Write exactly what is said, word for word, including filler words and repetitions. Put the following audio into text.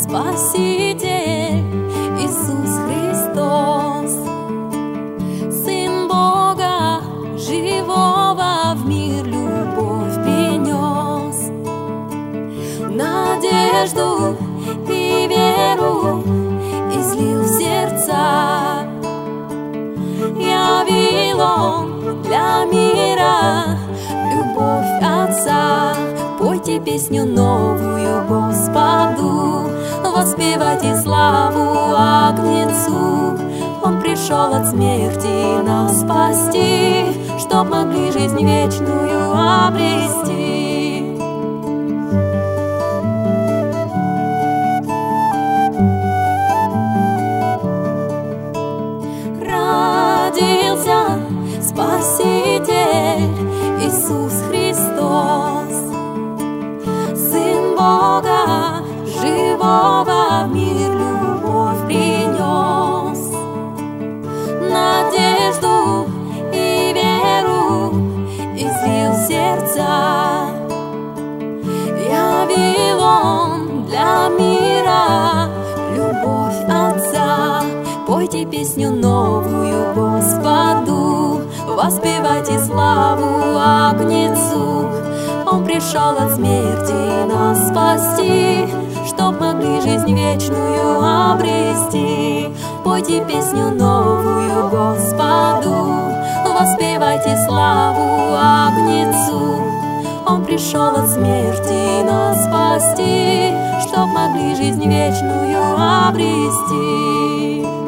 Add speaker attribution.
Speaker 1: Спаситель Иисус Христос, Сын Бога живого, в мир любовь принес, надежду и веру излил в сердца, явил Он для мира любовь Отца. Пойте песню новую Господу, воспевайте славу Агнецу. Он пришел от смерти нас спасти, чтоб могли жизнь вечную обрести. Родился Спаситель Иисус Христос, Сын Бога живого, в мир любовь принес, надежду и веру излил в сердца, явил Он для мира любовь Отца. Пойте песню новую Господу, воспевайте славу Агнецу. Он пришел от смерти нас спасти, чтоб могли жизнь вечную обрести. Пойте песню новую Господу, воспевайте славу Агнецу. Он пришел от смерти нас спасти, чтоб могли жизнь вечную обрести.